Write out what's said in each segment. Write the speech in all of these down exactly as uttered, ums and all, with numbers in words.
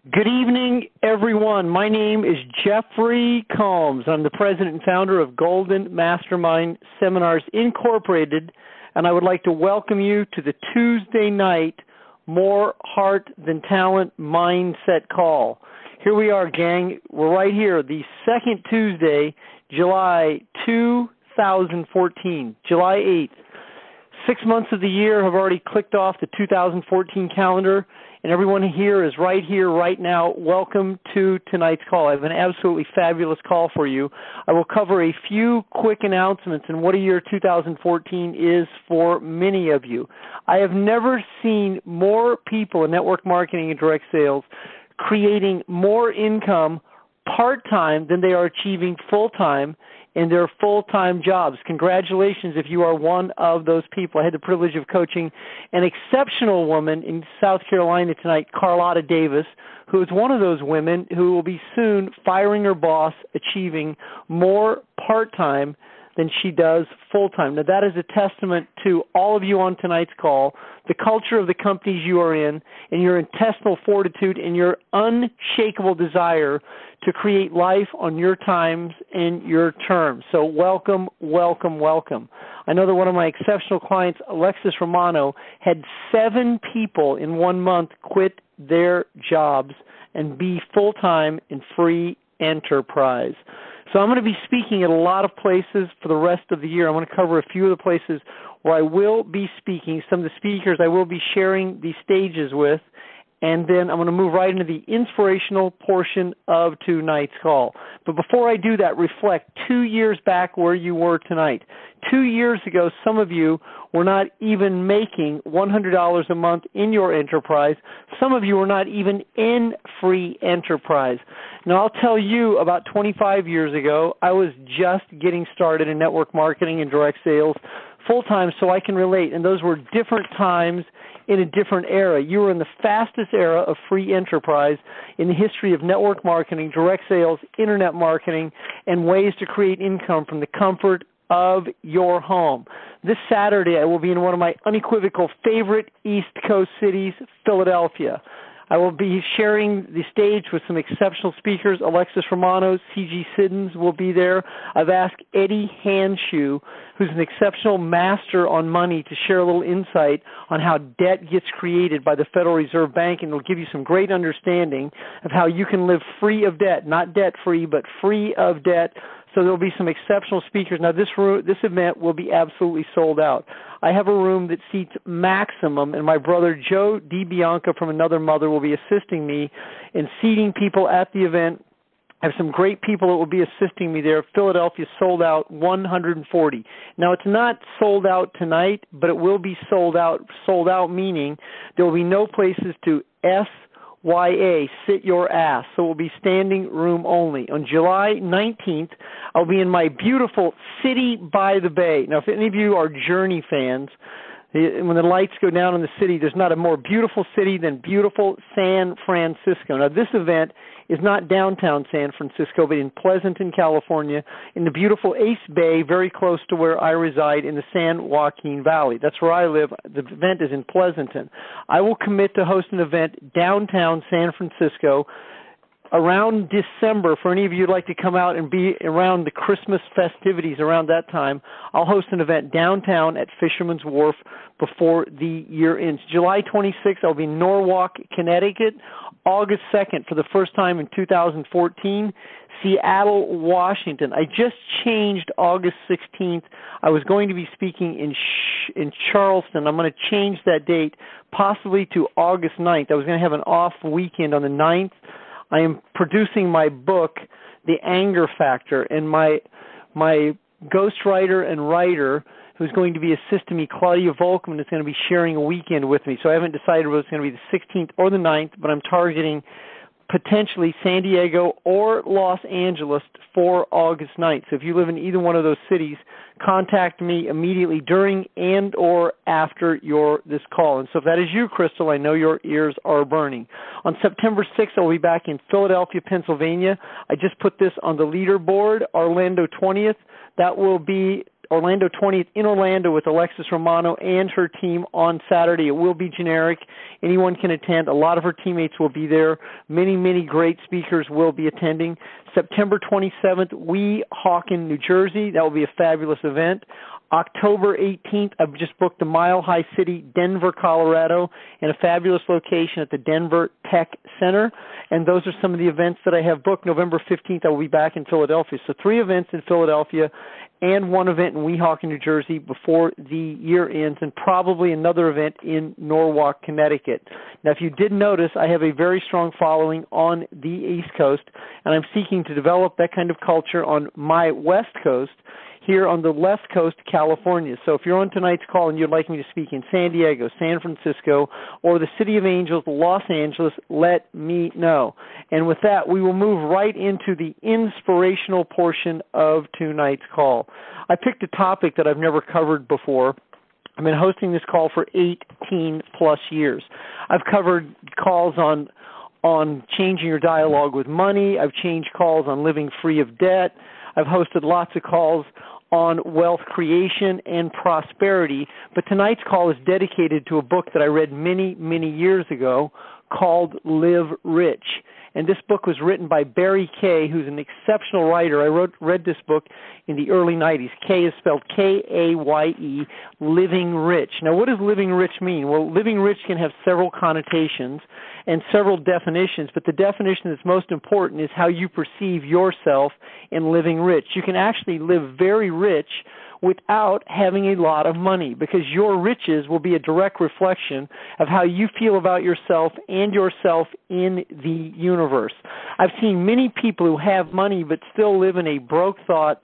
Good evening, everyone. My name is Jeffrey Combs. I'm the president and founder of Golden Mastermind Seminars Incorporated, and I would like to welcome you to the Tuesday night More Heart Than Talent Mindset Call. Here we are, gang. We're right here, the second Tuesday, July two thousand fourteen, July eighth. Six months of the year have already clicked off the two thousand fourteen calendar, and everyone here is right here, right now. Welcome to tonight's call. I have an absolutely fabulous call for you. I will cover a few quick announcements and what a year two thousand fourteen is for many of you. I have never seen more people in network marketing and direct sales creating more income part-time than they are achieving full-time in their full-time jobs. Congratulations if you are one of those people. I had the privilege of coaching an exceptional woman in South Carolina tonight, Carlotta Davis, who is one of those women who will be soon firing her boss, achieving more part-time than she does full-time. Now, that is a testament to all of you on tonight's call, the culture of the companies you are in, and your intestinal fortitude and your unshakable desire to create life on your times and your terms. So welcome, welcome, welcome. I know that one of my exceptional clients, Alexis Romano, had seven people in one month quit their jobs and be full-time in free enterprise. So I'm going to be speaking at a lot of places for the rest of the year. I'm going to cover a few of the places where I will be speaking, some of the speakers I will be sharing the stages with, and then I'm going to move right into the inspirational portion of tonight's call. But before I do that, reflect two years back where you were tonight. Two years ago, some of you were not even making one hundred dollars a month in your enterprise. Some of you were not even in free enterprise. Now, I'll tell you, about twenty-five years ago, I was just getting started in network marketing and direct sales full-time, so I can relate. And those were different times in a different era. You were in the fastest era of free enterprise in the history of network marketing, direct sales, internet marketing, and ways to create income from the comfort of your home. This Saturday, I will be in one of my unequivocal favorite East Coast cities, Philadelphia. I will be sharing the stage with some exceptional speakers. Alexis Romano, C G Siddons will be there. I've asked Eddie Hanshoe, who's an exceptional master on money, to share a little insight on how debt gets created by the Federal Reserve Bank, and it'll give you some great understanding of how you can live free of debt, not debt-free, but free of debt. So there will be some exceptional speakers. Now, this room, this event will be absolutely sold out. I have a room that seats maximum, and my brother Joe DiBianca from Another Mother will be assisting me in seating people at the event. I have some great people that will be assisting me there. Philadelphia sold out one hundred forty. Now, it's not sold out tonight, but it will be sold out. Sold out meaning there will be no places to S Y A, sit your ass. So it will be standing room only. On July nineteenth, I'll be in my beautiful City by the Bay. Now, if any of you are Journey fans, when the lights go down in the city, there's not a more beautiful city than beautiful San Francisco. Now, this event is not downtown San Francisco, but in Pleasanton, California, in the beautiful Ace Bay, very close to where I reside in the San Joaquin Valley. That's where I live. The event is in Pleasanton. I will commit to host an event downtown San Francisco around December. For any of you who'd like to come out and be around the Christmas festivities around that time, I'll host an event downtown at Fisherman's Wharf before the year ends. July twenty-sixth, I'll be in Norwalk, Connecticut. August second, for the first time in two thousand fourteen, Seattle, Washington. I just changed August sixteenth. I was going to be speaking in Sh- in Charleston. I'm going to change that date possibly to August ninth. I was going to have an off weekend on the ninth. I am producing my book, The Anger Factor, and my my ghostwriter and writer, who's going to be assisting me, Claudia Volkman, is going to be sharing a weekend with me. So I haven't decided whether it's going to be the sixteenth or the ninth, but I'm targeting potentially San Diego or Los Angeles for August ninth. So if you live in either one of those cities, contact me immediately during and or after your this call. And so if that is you, Crystal, I know your ears are burning. On September sixth, I'll be back in Philadelphia, Pennsylvania. I just put this on the leaderboard, Orlando twentieth. That will be Orlando twentieth in Orlando with Alexis Romano and her team on Saturday. It will be generic. Anyone can attend. A lot of her teammates will be there. Many, many great speakers will be attending. September twenty-seventh, Weehawken, New Jersey. That will be a fabulous event. October eighteenth, I've just booked the Mile High City, Denver, Colorado, in a fabulous location at the Denver Tech Center. And those are some of the events that I have booked. November fifteenth, I will be back in Philadelphia. So three events in Philadelphia and one event in Weehawken, New Jersey before the year ends, and probably another event in Norwalk, Connecticut. Now, if you did notice, I have a very strong following on the East Coast, and I'm seeking to develop that kind of culture on my West Coast, here on the left coast of California. So if you're on tonight's call and you'd like me to speak in San Diego, San Francisco, or the City of Angels, Los Angeles, let me know. And with that, we will move right into the inspirational portion of tonight's call. I picked a topic that I've never covered before. I've been hosting this call for eighteen plus years. I've covered calls on on changing your dialogue with money. I've changed calls on living free of debt. I've hosted lots of calls on wealth creation and prosperity, but tonight's call is dedicated to a book that I read many, many years ago called Live Rich. And this book was written by Barry Kay, who's an exceptional writer. I wrote, read this book in the early nineties. Kay is spelled K A Y E, Living Rich. Now, what does living rich mean? Well, living rich can have several connotations and several definitions, but the definition that's most important is how you perceive yourself in living rich. You can actually live very rich without having a lot of money, because your riches will be a direct reflection of how you feel about yourself and yourself in the universe. I've seen many people who have money but still live in a broke thought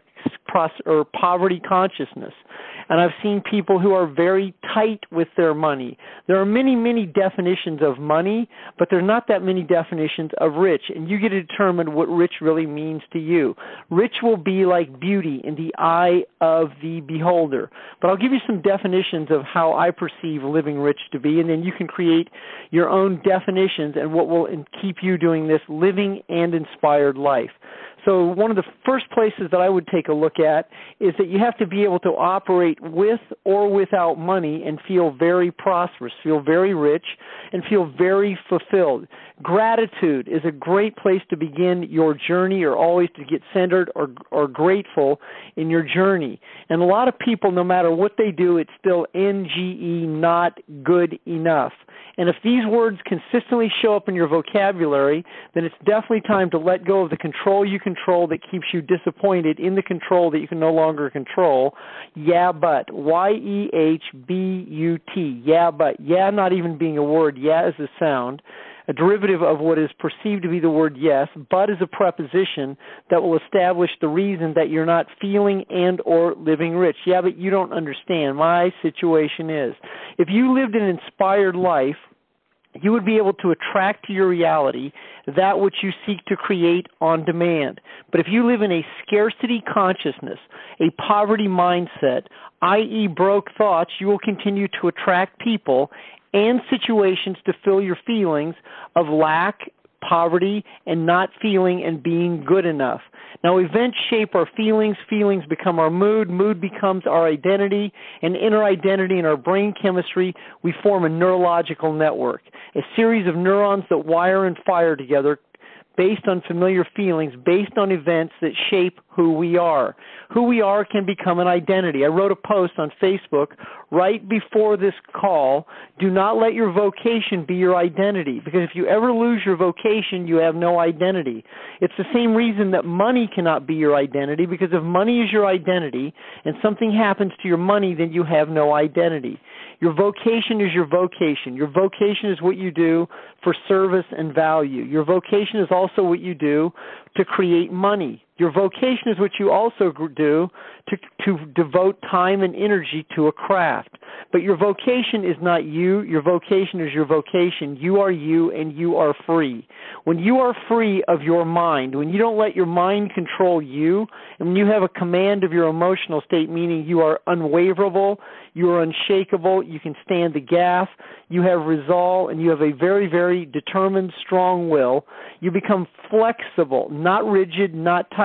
or poverty consciousness. And I've seen people who are very tight with their money. There are many, many definitions of money, but there are not that many definitions of rich. And you get to determine what rich really means to you. Rich will be like beauty in the eye of the beholder. But I'll give you some definitions of how I perceive living rich to be, and then you can create your own definitions and what will keep you doing this living and inspired life. So one of the first places that I would take a look at is that you have to be able to operate with or without money and feel very prosperous, feel very rich, and feel very fulfilled. Gratitude is a great place to begin your journey, or always to get centered or, or grateful in your journey. And a lot of people, no matter what they do, it's still N G E, not good enough. And if these words consistently show up in your vocabulary, then it's definitely time to let go of the control you control that keeps you disappointed in the control that you can no longer control. Yeah, but. Y E H B U T. Yeah, but. Yeah, not even being a word. Yeah is a sound, a derivative of what is perceived to be the word yes. But is a preposition that will establish the reason that you're not feeling and or living rich. Yeah, but you don't understand. My situation is, if you lived an inspired life, you would be able to attract to your reality that which you seek to create on demand. But if you live in a scarcity consciousness, a poverty mindset, that is broke thoughts, you will continue to attract people and situations to fill your feelings of lack, poverty, and not feeling and being good enough. Now, events shape our feelings. Feelings become our mood. Mood becomes our identity. And in our identity and our brain chemistry, we form a neurological network, a series of neurons that wire and fire together based on familiar feelings, based on events that shape who we are. Who we are can become an identity. I wrote a post on Facebook right before this call. Do not let your vocation be your identity, because if you ever lose your vocation, you have no identity. It's the same reason that money cannot be your identity, because if money is your identity and something happens to your money, then you have no identity. Your vocation is your vocation. Your vocation is what you do for service and value. Your vocation is also what you do to create money. Your vocation is what you also do to, to devote time and energy to a craft. But your vocation is not you. Your vocation is your vocation. You are you, and you are free. When you are free of your mind, when you don't let your mind control you, and when you have a command of your emotional state, meaning you are unwaverable, you are unshakable, you can stand the gaff, you have resolve, and you have a very, very determined, strong will, you become flexible, not rigid, not tight.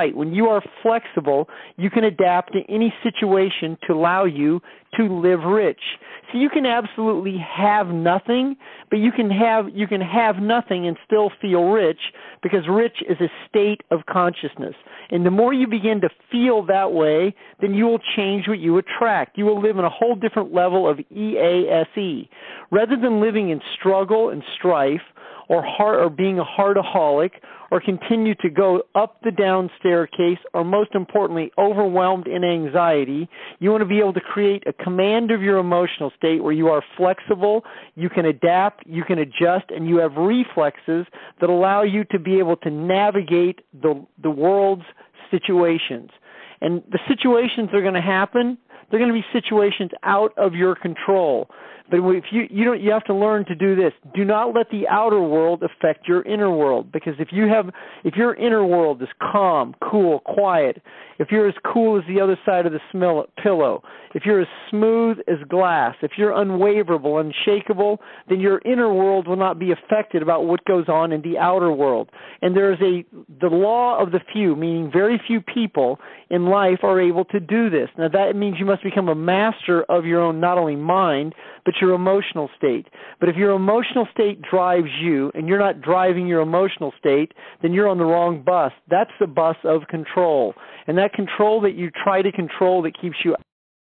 right. When you are flexible, you can adapt to any situation to allow you to live rich. So you can absolutely have nothing, but you can have you can have nothing and still feel rich, because rich is a state of consciousness. And the more you begin to feel that way, then you will change what you attract. You will live in a whole different level of E A S E. Rather than living in struggle and strife, or heart, or being a heartaholic, or continue to go up the down staircase, or most importantly, overwhelmed in anxiety, you want to be able to create a command of your emotional state where you are flexible, you can adapt, you can adjust, and you have reflexes that allow you to be able to navigate the, the world's situations. And the situations that are going to happen, they're going to be situations out of your control. But if you you don't you have to learn to do this. Do not let the outer world affect your inner world, because if you have if your inner world is calm, cool, quiet, if you're as cool as the other side of the smell, pillow, if you're as smooth as glass, if you're unwaverable, unshakable, then your inner world will not be affected about what goes on in the outer world. And there is a the law of the few, meaning very few people in life are able to do this. Now that means you must become a master of your own not only mind, but your emotional state. But if your emotional state drives you and you're not driving your emotional state, then you're on the wrong bus. That's the bus of control. And that control that you try to control that keeps you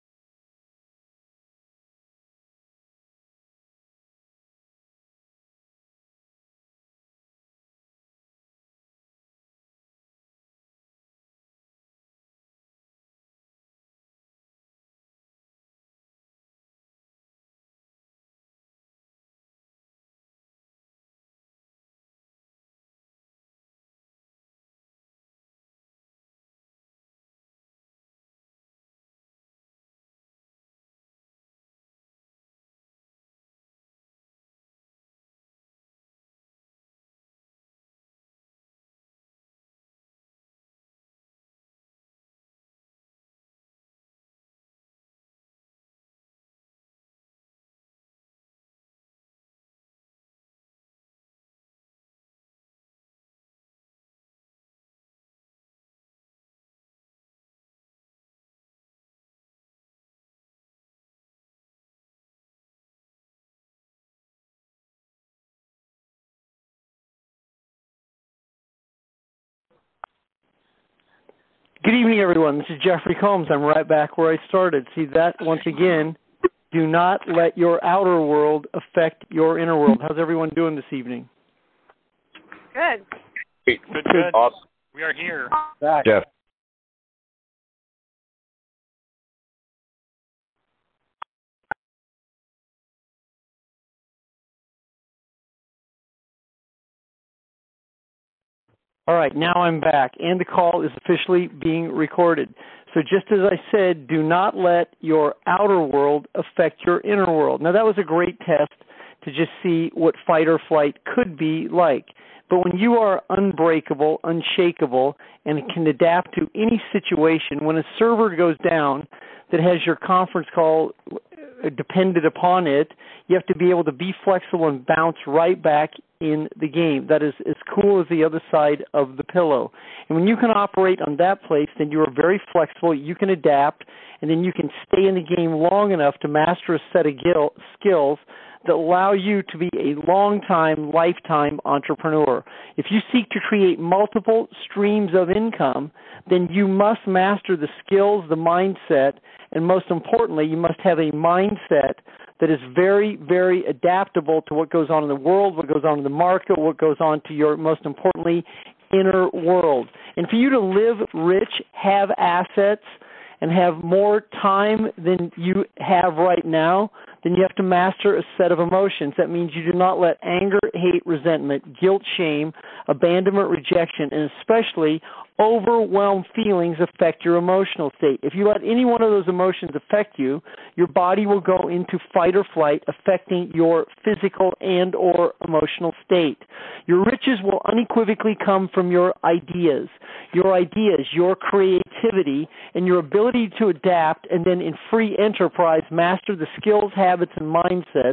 Good evening, everyone. This is Jeffrey Combs. I'm right back where I started. See that, once again, do not let your outer world affect your inner world. How's everyone doing this evening? Good. Good, good. good. Awesome. We are here. Back. Jeff. All right, now I'm back, and the call is officially being recorded. So just as I said, do not let your outer world affect your inner world. Now, that was a great test to just see what fight or flight could be like. But when you are unbreakable, unshakable, and can adapt to any situation, when a server goes down that has your conference call dependent upon it, you have to be able to be flexible and bounce right back in the game. That is as cool as the other side of the pillow. And when you can operate on that place, then you are very flexible, you can adapt, and then you can stay in the game long enough to master a set of gil- skills that allow you to be a long-time, lifetime entrepreneur. If you seek to create multiple streams of income, then you must master the skills, the mindset, and most importantly, you must have a mindset that is very, very adaptable to what goes on in the world, what goes on in the market, what goes on to your, most importantly, inner world. And for you to live rich, have assets, and have more time than you have right now, then you have to master a set of emotions. That means you do not let anger, hate, resentment, guilt, shame, abandonment, rejection, and especially overwhelmed feelings affect your emotional state. If you let any one of those emotions affect you, your body will go into fight or flight, affecting your physical and or emotional state. Your riches will unequivocally come from your ideas, your ideas, your creativity, and your ability to adapt, and then in free enterprise, master the skills, habits, and mindset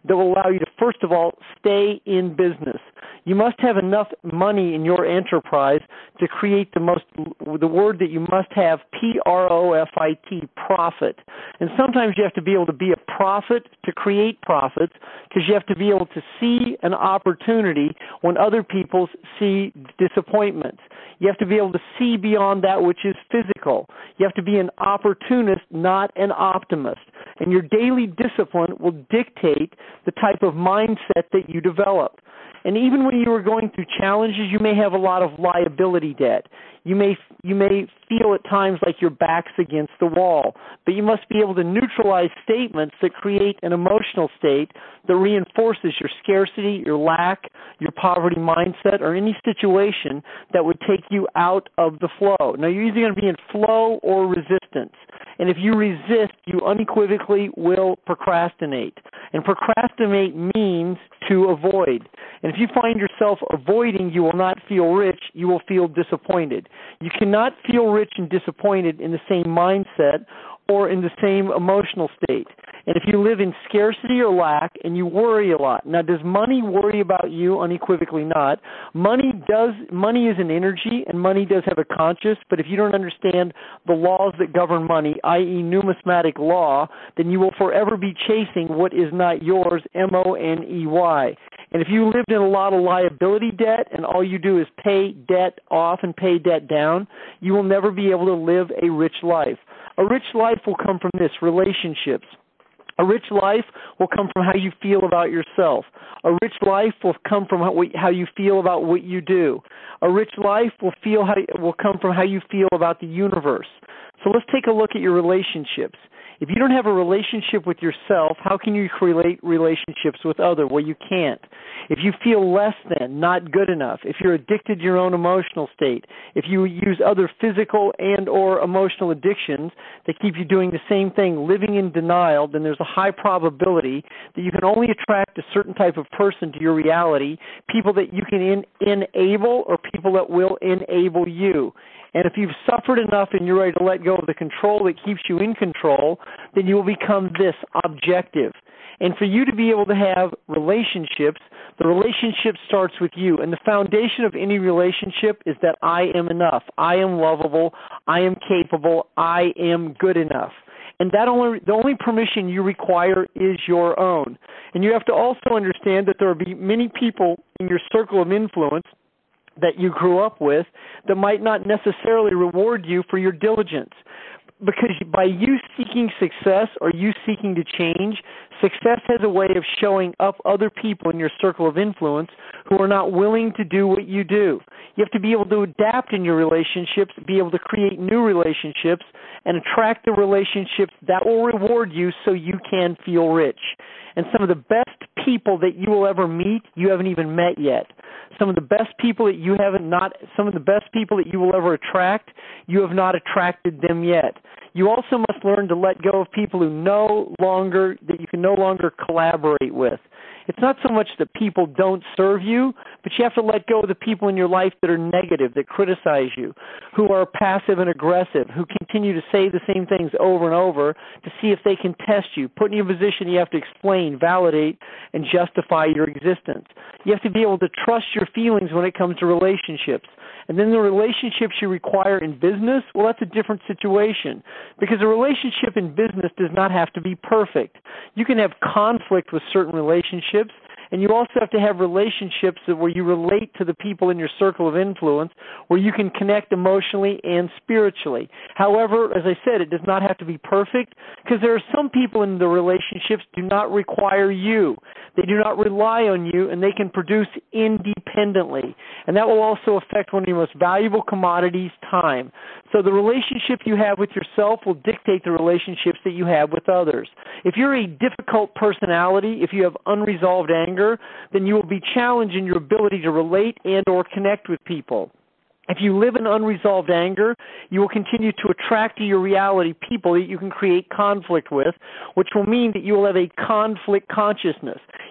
that will allow you to, first of all, stay in business. You must have enough money in your enterprise to create the most, the word that you must have, P R O F I T, profit. And sometimes you have to be able to be a prophet to create profits, because you have to be able to see an opportunity when other people see disappointments. You have to be able to see beyond that which is physical. You have to be an opportunist, not an optimist. And your daily discipline will dictate the type of mindset that you develop. And even when you are going through challenges, you may have a lot of liability debt. You may you may feel at times like your back's against the wall, but you must be able to neutralize statements that create an emotional state that reinforces your scarcity, your lack, your poverty mindset, or any situation that would take you out of the flow. Now, you're either going to be in flow or resistance. And if you resist, you unequivocally will procrastinate. And procrastinate means to avoid. And if you find yourself avoiding, you will not feel rich, you will feel disappointed. You cannot feel rich and disappointed in the same mindset or in the same emotional state. And if you live in scarcity or lack and you worry a lot, now does money worry about you? Unequivocally not. Money does. Money is an energy, and money does have a conscious, but if you don't understand the laws that govern money, that is numismatic law, then you will forever be chasing what is not yours, M O N E Y. And if you lived in a lot of liability debt and all you do is pay debt off and pay debt down, you will never be able to live a rich life. A rich life will come from this, relationships. A rich life will come from how you feel about yourself. A rich life will come from how, how you feel about what you do. A rich life will feel how, will come from how you feel about the universe. So let's take a look at your relationships. If you don't have a relationship with yourself, how can you create relationships with others? Well, you can't. If you feel less than, not good enough, if you're addicted to your own emotional state, if you use other physical and or emotional addictions that keep you doing the same thing, living in denial, then there's a high probability that you can only attract a certain type of person to your reality, people that you can in, enable or people that will enable you. And if you've suffered enough and you're ready to let go of the control that keeps you in control, then you will become this, objective. And for you to be able to have relationships, the relationship starts with you. And the foundation of any relationship is that I am enough. I am lovable. I am capable. I am good enough. And that only, the only permission you require is your own. And you have to also understand that there will be many people in your circle of influence that you grew up with that might not necessarily reward you for your diligence. Because by you seeking success or you seeking to change, success has a way of showing up other people in your circle of influence who are not willing to do what you do. You have to be able to adapt in your relationships, be able to create new relationships, and attract the relationships that will reward you so you can feel rich. And some of the best people that you will ever meet, you haven't even met yet. Some of the best people that you haven't not, some of the best people that you will ever attract, you have not attracted them yet. You also must learn to let go of people who no longer, that you can no longer collaborate with. It's not so much that people don't serve you, but you have to let go of the people in your life that are negative, that criticize you, who are passive and aggressive, who continue to say the same things over and over to see if they can test you, put in you a position you have to explain, validate, and justify your existence. You have to be able to trust your feelings when it comes to relationships. And then the relationships you require in business, well, that's a different situation. Because a relationship in business does not have to be perfect. You can have conflict with certain relationships, and you also have to have relationships where you relate to the people in your circle of influence, where you can connect emotionally and spiritually. However, as I said, it does not have to be perfect, because there are some people in the relationships do not require you. They do not rely on you, and they can produce independently. And that will also affect one of your most valuable commodities, time. So the relationship you have with yourself will dictate the relationships that you have with others. If you're a difficult personality, if you have unresolved anger, then you will be challenged in your ability to relate and or connect with people. If you live in unresolved anger, you will continue to attract to your reality people that you can create conflict with, which will mean that you will have a conflict consciousness.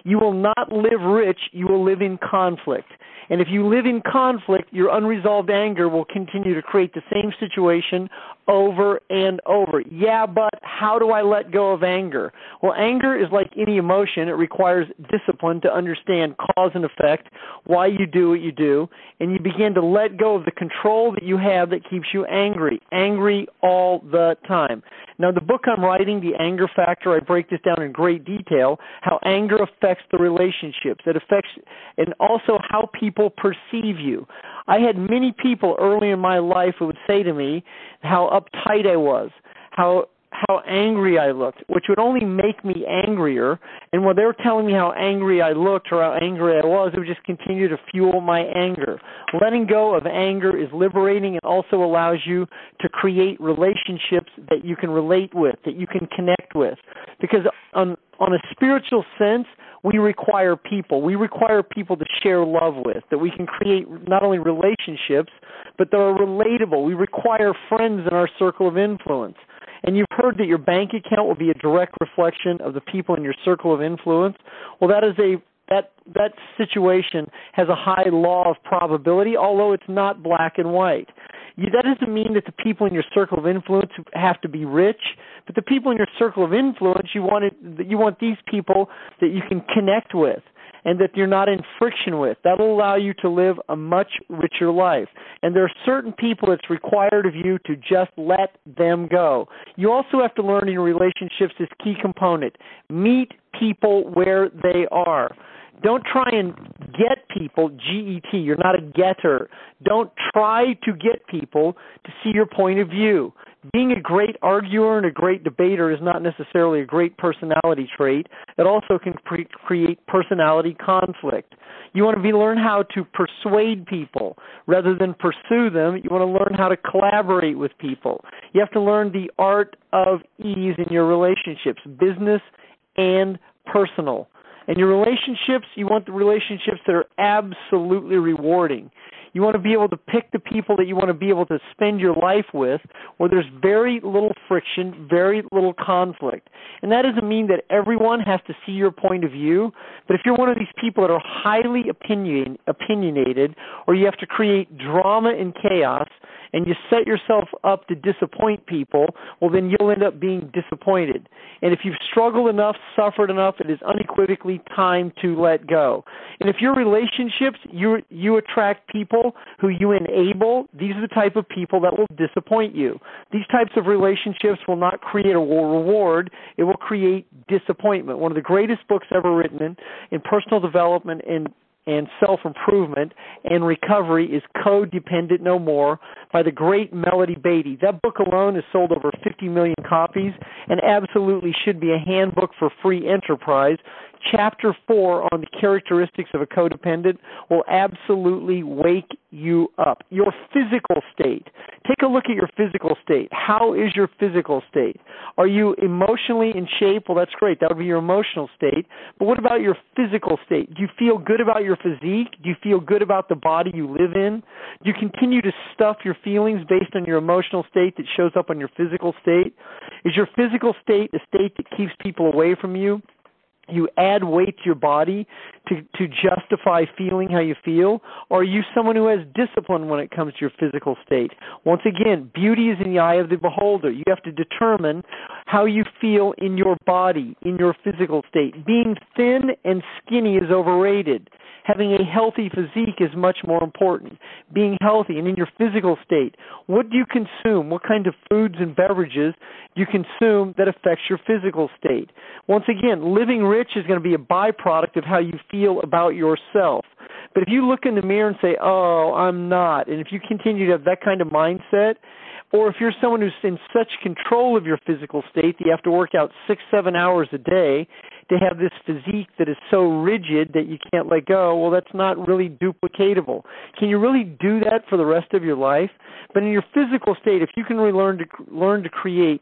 You will not live rich. You will live in conflict. And if you live in conflict, your unresolved anger will continue to create the same situation over and over. Yeah, but how do I let go of anger? Well, anger is like any emotion. It requires discipline to understand cause and effect, why you do what you do, and you begin to let go of the control that you have that keeps you angry, angry all the time. Now, the book I'm writing, The Anger Factor, I break this down in great detail, how anger affects the relationships. It affects, and also how people perceive you. I had many people early in my life who would say to me how uptight I was, how how angry I looked, which would only make me angrier. And when they were telling me how angry I looked or how angry I was, it would just continue to fuel my anger. Letting go of anger is liberating and also allows you to create relationships that you can relate with, that you can connect with. Because on, on a spiritual sense, we require people. We require people to share love with, that we can create not only relationships, but that are relatable. We require friends in our circle of influence. And you've heard that your bank account will be a direct reflection of the people in your circle of influence. Well, that is a that that situation has a high law of probability, although it's not black and white. You, that doesn't mean that the people in your circle of influence have to be rich, but the people in your circle of influence, you want it, you want these people that you can connect with and that you're not in friction with. That will allow you to live a much richer life. And there are certain people it's required of you to just let them go. You also have to learn in your relationships this key component. Meet people where they are. Don't try and get people, G E T. You're not a getter. Don't try to get people to see your point of view. Being a great arguer and a great debater is not necessarily a great personality trait. It also can pre- create personality conflict. You want to be learn how to persuade people rather than pursue them. You want to learn how to collaborate with people. You have to learn the art of ease in your relationships, business and personal. In your relationships, you want the relationships that are absolutely rewarding. You want to be able to pick the people that you want to be able to spend your life with where there's very little friction, very little conflict. And that doesn't mean that everyone has to see your point of view, but if you're one of these people that are highly opinion, opinionated or you have to create drama and chaos and you set yourself up to disappoint people, well, then you'll end up being disappointed. And if you've struggled enough, suffered enough, it is unequivocally time to let go. And if your relationships, you you attract people who you enable, these are the type of people that will disappoint you. These types of relationships will not create a reward. It will create disappointment. One of the greatest books ever written in, in personal development and and self-improvement and recovery is Codependent No More by the great Melody Beattie. That book alone has sold over fifty million copies and absolutely should be a handbook for free enterprise. Chapter four on the characteristics of a codependent will absolutely wake you up. Your physical state. Take a look at your physical state. How is your physical state? Are you emotionally in shape? Well, that's great. That would be your emotional state. But what about your physical state? Do you feel good about your physique? Do you feel good about the body you live in? Do you continue to stuff your feelings based on your emotional state that shows up on your physical state? Is your physical state a state that keeps people away from you? You add weight to your body to, to justify feeling how you feel? Or are you someone who has discipline when it comes to your physical state? Once again, beauty is in the eye of the beholder. You have to determine how you feel in your body, in your physical state. Being thin and skinny is overrated. Having a healthy physique is much more important. Being healthy and in your physical state. What do you consume? What kind of foods and beverages do you consume that affects your physical state? Once again, living rich is going to be a byproduct of how you feel about yourself. But if you look in the mirror and say, oh, I'm not, and if you continue to have that kind of mindset, or if you're someone who's in such control of your physical state that you have to work out six, seven hours a day to have this physique that is so rigid that you can't let go, well, that's not really duplicatable. Can you really do that for the rest of your life? But in your physical state, if you can really learn to learn to create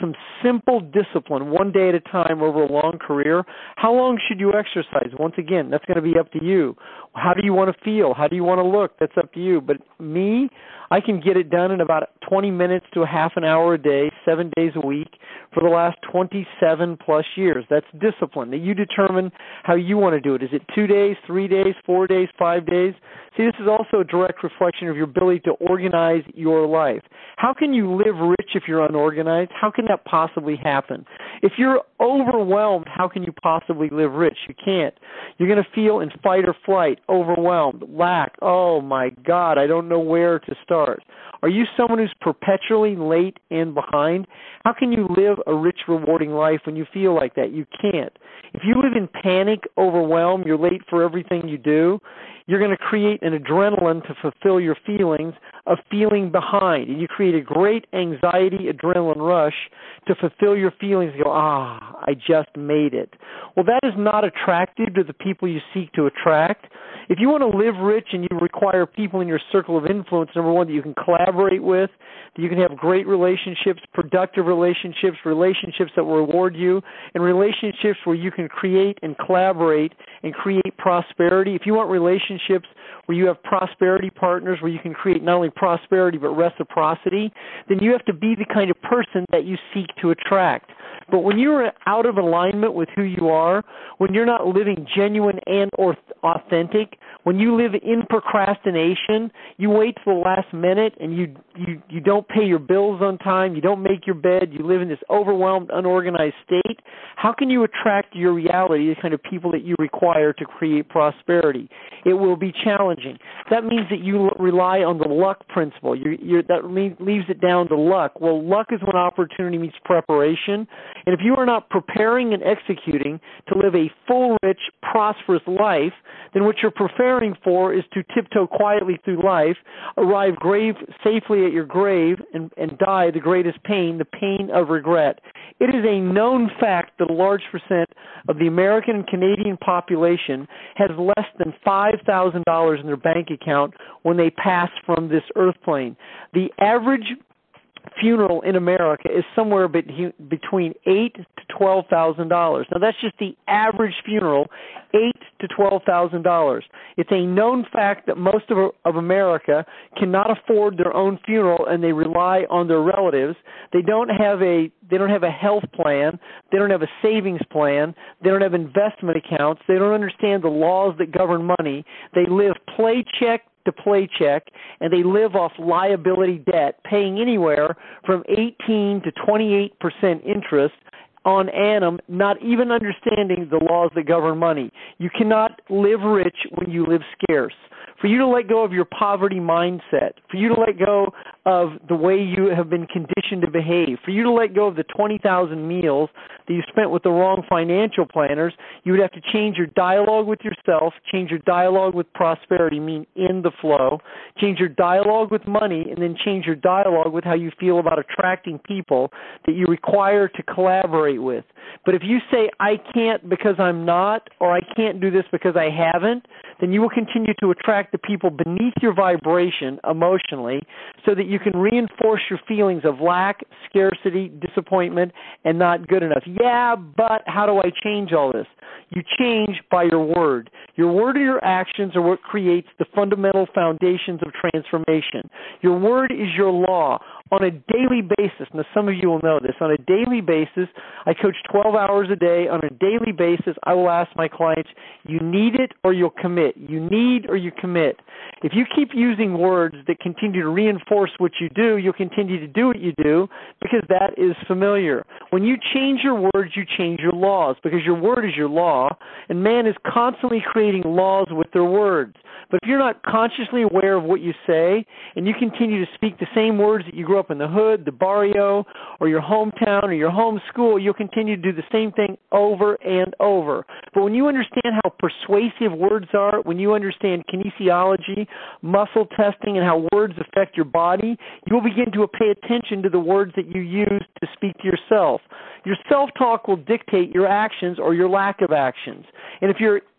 some simple discipline, one day at a time over a long career. How long should you exercise? Once again, that's going to be up to you. How do you want to feel? How do you want to look? That's up to you. But me, I can get it done in about twenty minutes to a half an hour a day, seven days a week for the last twenty-seven plus years. That's discipline. That you determine how you want to do it. Is it two days, three days, four days, five days? See, this is also a direct reflection of your ability to organize your life. How can you live rich if you're unorganized? How can that possibly happen? If you're overwhelmed, how can you possibly live rich? You can't. You're going to feel in fight or flight, overwhelmed, lack. Oh, my God, I don't know where to start. Are you someone who's perpetually late and behind? How can you live a rich, rewarding life when you feel like that? You can't. If you live in panic, overwhelmed, you're late for everything you do, you're going to create an adrenaline to fulfill your feelings of feeling behind. And you create a great anxiety, adrenaline rush to fulfill your feelings. You go, ah, I just made it. Well, that is not attractive to the people you seek to attract. If you want to live rich and you require people in your circle of influence, number one, that you can collaborate with, that you can have great relationships, productive relationships, relationships that will reward you, and relationships where you can create and collaborate and create prosperity. If you want relationships where you have prosperity partners, where you can create not only prosperity but reciprocity, then you have to be the kind of person that you seek to attract. But when you're out of alignment with who you are, when you're not living genuine and or authentic, when you live in procrastination, you wait till the last minute and you, you, you don't pay your bills on time, you don't make your bed, you live in this overwhelmed, unorganized state, how can you attract your reality, the kind of people that you require to create prosperity? It will be challenging. That means that you rely on the luck principle. You're, you're, that leaves it down to luck. Well, luck is when opportunity meets preparation. And if you are not preparing and executing to live a full, rich, prosperous life, then what you're preparing for is to tiptoe quietly through life, arrive grave safely at your grave, and, and die the greatest pain, the pain of regret. It is a known fact that a large percent of the American and Canadian population has less than five thousand dollars in their bank account when they pass from this earth plane. The average funeral in America is somewhere be- between eight to twelve thousand dollars. Now that's just the average funeral, eight to twelve thousand dollars. It's a known fact that most of, of America cannot afford their own funeral, and they rely on their relatives. They don't have a they don't have a health plan. They don't have a savings plan. They don't have investment accounts. They don't understand the laws that govern money. They live paycheck to paycheck, and they live off liability debt, paying anywhere from eighteen to twenty-eight percent interest on annum, not even understanding the laws that govern money. You cannot live rich when you live scarce. For you to let go of your poverty mindset, for you to let go of the way you have been conditioned to behave, for you to let go of the twenty thousand meals that you spent with the wrong financial planners, you would have to change your dialogue with yourself, change your dialogue with prosperity, mean in the flow, change your dialogue with money, and then change your dialogue with how you feel about attracting people that you require to collaborate with. But if you say, I can't because I'm not, or I can't do this because I haven't, then you will continue to attract the people beneath your vibration emotionally so that you can reinforce your feelings of lack, scarcity, disappointment, and not good enough. Yeah, but how do I change all this? You change by your word. Your word and your actions are what creates the fundamental foundations of transformation. Your word is your law. On a daily basis, now some of you will know this, on a daily basis, I coach twelve hours a day. On a daily basis, I will ask my clients, you need it or you'll commit. You need or you commit. If you keep using words that continue to reinforce what you do, you'll continue to do what you do because that is familiar. When you change your words, you change your laws because your word is your law, and man is constantly creating laws with their words. But if you're not consciously aware of what you say and you continue to speak the same words that you grew up in the hood, the barrio, or your hometown, or your home school, you'll continue to do the same thing over and over. But when you understand how persuasive words are, when you understand kinesiology, muscle testing, and how words affect your body, you'll begin to pay attention to the words that you use to speak to yourself. Your self-talk will dictate your actions or your lack of actions. And if you're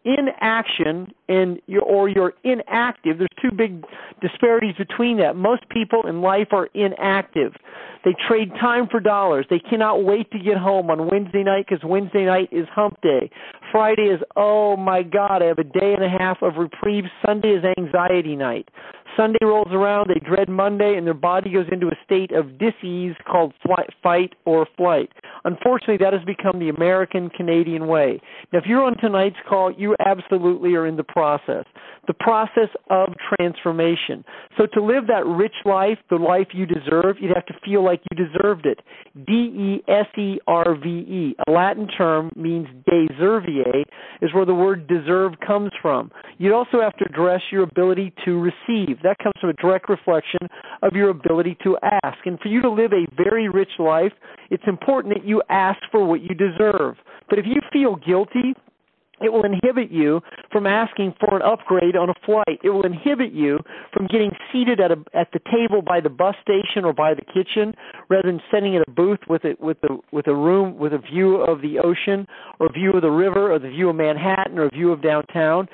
in action and you're, or you're inactive, there's two big disparities between that. Most people in life are inactive. They trade time for dollars. They cannot wait to get home on Wednesday night because Wednesday night is hump day. Friday is, oh, my God, I have a day and a half of reprieve. Sunday is anxiety night. Sunday rolls around, they dread Monday, and their body goes into a state of dis-ease called flight, fight or flight. Unfortunately, that has become the American-Canadian way. Now, if you're on tonight's call, you absolutely are in the process, the process of transformation. So to live that rich life, the life you deserve, you'd have to feel like you deserved it. D E S E R V E, a Latin term, means deservere, is where the word deserve comes from. You'd also have to address your ability to receive. That comes from a direct reflection of your ability to ask. And for you to live a very rich life, it's important that you ask for what you deserve. But if you feel guilty, it will inhibit you from asking for an upgrade on a flight. It will inhibit you from getting seated at a at the table by the bus station or by the kitchen, rather than sitting at a booth with a with a with a room with a view of the ocean, or a view of the river, or the view of Manhattan, or a view of downtown.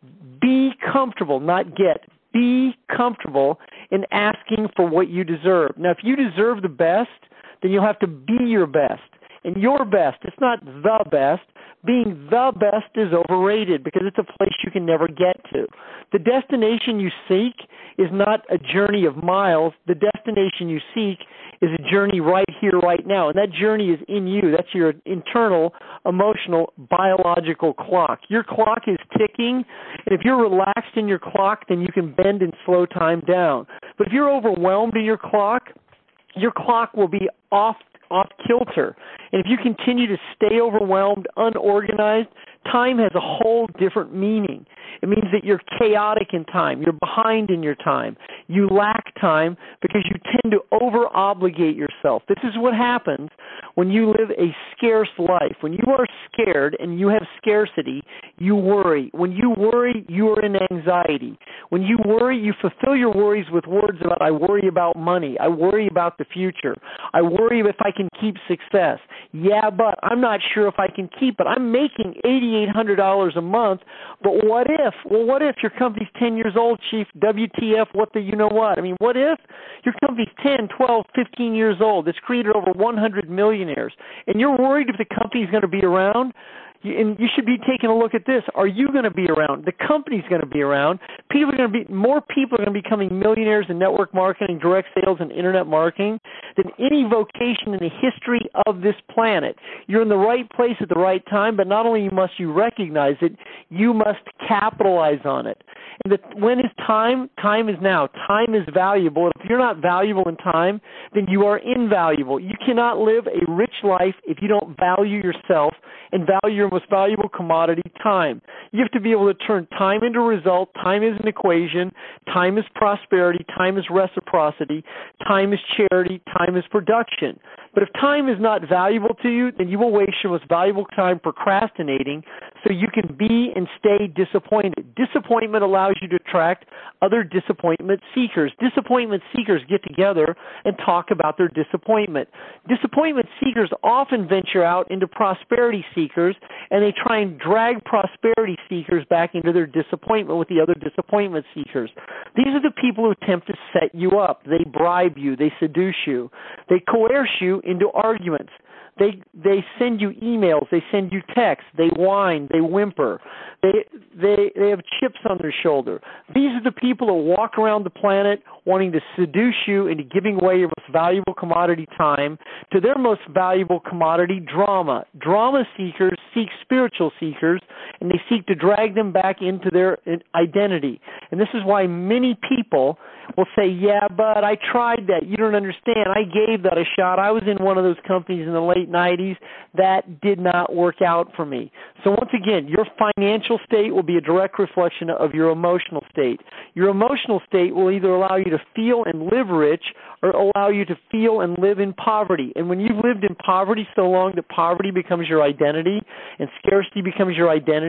Be comfortable, not get. Be comfortable in asking for what you deserve. Now, if you deserve the best, then you'll have to be your best. And your best, it's not the best. Being the best is overrated because it's a place you can never get to. The destination you seek is not a journey of miles. The destination you seek is a journey right here, right now. And that journey is in you. That's your internal, emotional, biological clock. Your clock is ticking, and if you're relaxed in your clock, then you can bend and slow time down. But if you're overwhelmed in your clock, your clock will be off off kilter. And if you continue to stay overwhelmed, unorganized, time has a whole different meaning. It means that you're chaotic in time. You're behind in your time. You lack time because you tend to over-obligate yourself. This is what happens when you live a scarce life. When you are scared and you have scarcity, you worry. When you worry, you are in anxiety. When you worry, you fulfill your worries with words about, I worry about money. I worry about the future. I worry if I can keep success. Yeah, but I'm not sure if I can keep it. I'm making eight thousand eight hundred dollars a month, but what if? Well, what if your company's ten years old, Chief? W T F, what the you know what? I mean, what if your company's ten, twelve, fifteen years old? It's created over one hundred millionaires, and you're worried if the company's going to be around? And you should be taking a look at this. Are you going to be around? The company's going to be around. People are going to be more people are going to be becoming millionaires in network marketing, direct sales, and internet marketing than any vocation in the history of this planet. You're in the right place at the right time, but not only must you recognize it, you must capitalize on it. And the, when is time? Time is now. Time is valuable. And if you're not valuable in time, then you are invaluable. You cannot live a rich life if you don't value yourself and value your most valuable commodity, time. You have to be able to turn time into result. Time is an equation. Time is prosperity. Time is reciprocity. Time is charity. Time is production. But if time is not valuable to you, then you will waste your most valuable time procrastinating so you can be and stay disappointed. Disappointment allows you to attract other disappointment seekers. Disappointment seekers get together and talk about their disappointment. Disappointment seekers often venture out into prosperity seekers, and they try and drag prosperity seekers back into their disappointment with the other disappointment seekers. These are the people who attempt to set you up. They bribe you. They seduce you. They coerce you into arguments. They they send you emails. They send you texts. They whine. They whimper. They they they have chips on their shoulder. These are the people that walk around the planet wanting to seduce you into giving away your most valuable commodity, time, to their most valuable commodity, drama. Drama seekers seek spiritual seekers, and they seek to drag them back into their identity. And this is why many people will say, yeah, but I tried that. You don't understand. I gave that a shot. I was in one of those companies in the late nineties. That did not work out for me. So once again, your financial state will be a direct reflection of your emotional state. Your emotional state will either allow you to feel and live rich or allow you to feel and live in poverty. And when you've lived in poverty so long that poverty becomes your identity and scarcity becomes your identity,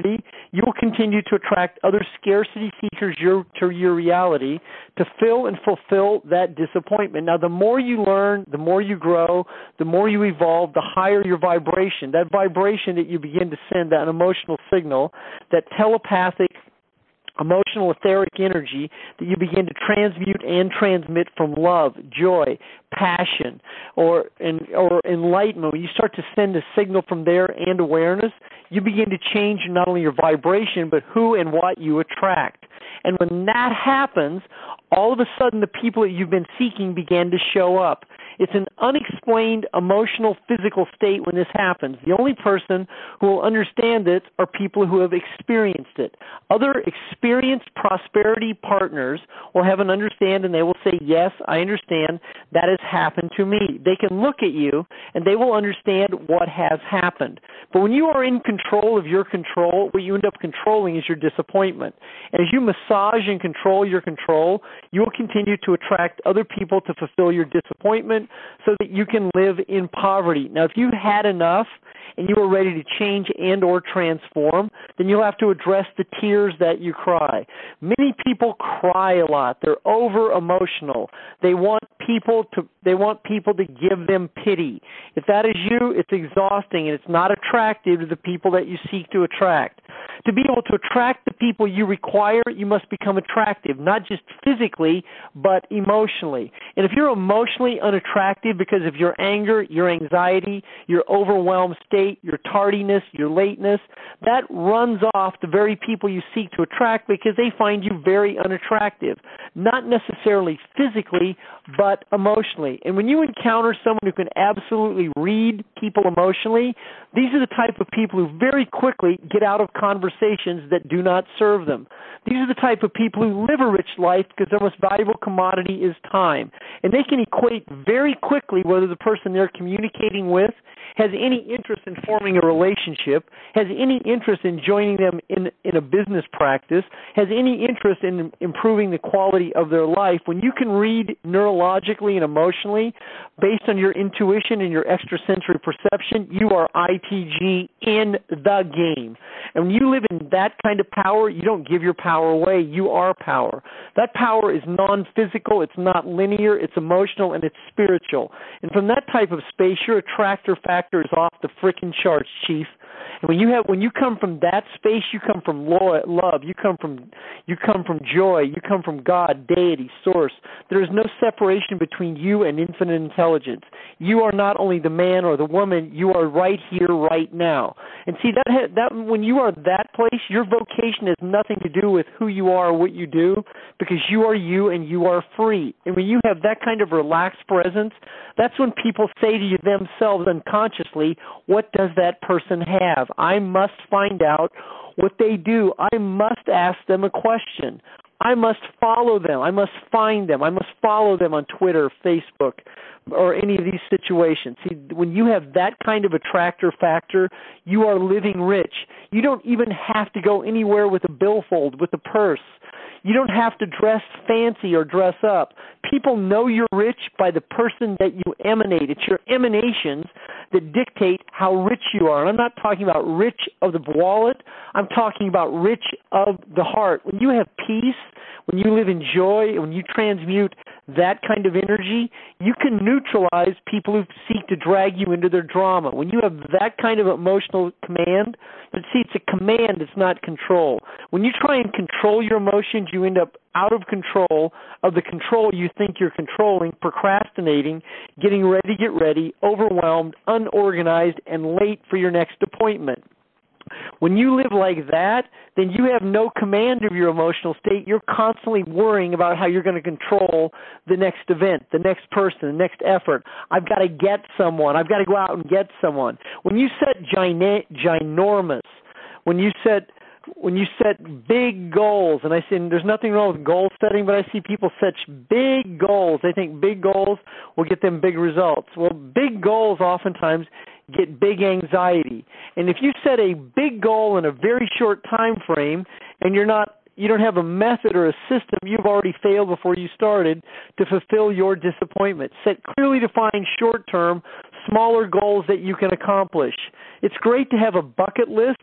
poverty, you will continue to attract other scarcity seekers your, to your reality to fill and fulfill that disappointment. Now, the more you learn, the more you grow, the more you evolve, the higher your vibration. That vibration that you begin to send, that emotional signal, that telepathic emotional etheric energy that you begin to transmute and transmit from love, joy, passion, or in, or enlightenment. When you start to send a signal from there and awareness, you begin to change not only your vibration, but who and what you attract. And when that happens, all of a sudden the people that you've been seeking begin to show up. It's an unexplained emotional, physical state when this happens. The only person who will understand it are people who have experienced it. Other experienced prosperity partners will have an understand and they will say, yes, I understand, that has happened to me. They can look at you and they will understand what has happened. But when you are in control of your control, what you end up controlling is your disappointment. And as you massage and control your control, you will continue to attract other people to fulfill your disappointment, so that you can live in poverty. Now, if you had enough and you were ready to change and or transform, then you'll have to address the tears that you cry. Many people cry a lot. They're over emotional. They want people to they want people to give them pity. If that is you, it's exhausting and it's not attractive to the people that you seek to attract. To be able to attract the people you require, you must become attractive, not just physically, but emotionally. And if you're emotionally unattractive because of your anger, your anxiety, your overwhelmed state, your tardiness, your lateness, that runs off the very people you seek to attract because they find you very unattractive, not necessarily physically, but emotionally. And when you encounter someone who can absolutely read people emotionally, these are the type of people who very quickly get out of conversations that do not serve them. These are the type of people who live a rich life because their most valuable commodity is time. And they can equate very quickly whether the person they're communicating with has any interest in forming a relationship, has any interest in joining them in, in a business practice, has any interest in improving the quality of their life. When you can read neurologically and emotionally based on your intuition and your extrasensory perception, you are I T G in the game. And when you live in that kind of power, you don't give your power away. You are power. That power is non-physical. It's not linear. It's emotional, and it's spiritual. And from that type of space, your attractor factor is off the frickin' charts, Chief. And when you have, when you come from that space, you come from love. You come from, you come from joy. You come from God, deity, source. There is no separation between you and infinite intelligence. You are not only the man or the woman. You are right here, right now. And see that that when you are that place, your vocation has nothing to do with who you are or what you do, because you are you and you are free. And when you have that kind of relaxed presence, that's when people say to you themselves unconsciously, what does that person have? I must find out what they do. I must ask them a question. I must follow them. I must find them. I must follow them on Twitter, Facebook, or any of these situations. See, when you have that kind of attractor factor, you are living rich. You don't even have to go anywhere with a billfold, with a purse. You don't have to dress fancy or dress up. People know you're rich by the person that you emanate. It's your emanations that dictate how rich you are. And I'm not talking about rich of the wallet. I'm talking about rich of the heart. When you have peace, when you live in joy, when you transmute that kind of energy, you can neutralize people who seek to drag you into their drama. When you have that kind of emotional command, but see, it's a command, it's not control. When you try and control your emotions, you end up out of control of the control you think you're controlling, procrastinating, getting ready to get ready, overwhelmed, unorganized, and late for your next appointment. When you live like that, then you have no command of your emotional state. You're constantly worrying about how you're going to control the next event, the next person, the next effort. I've got to get someone. I've got to go out and get someone. When you set gina- ginormous, when you set when you set big goals, and I say there's nothing wrong with goal setting, but I see people set big goals. They think big goals will get them big results. Well, big goals oftentimes get big anxiety. And if you set a big goal in a very short time frame and you're not you don't have a method or a system, you've already failed before you started to fulfill your disappointment. Set clearly defined short-term, smaller goals that you can accomplish. It's great to have a bucket list,